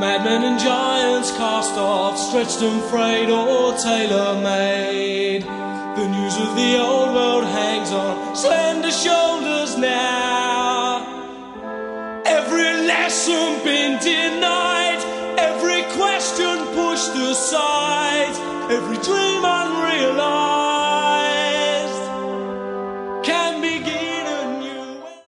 Madmen and giants cast off, stretched and frayed or tailor-made. The news of the old world hangs on slender shoulders now. Every lesson been denied, every question pushed aside, every dream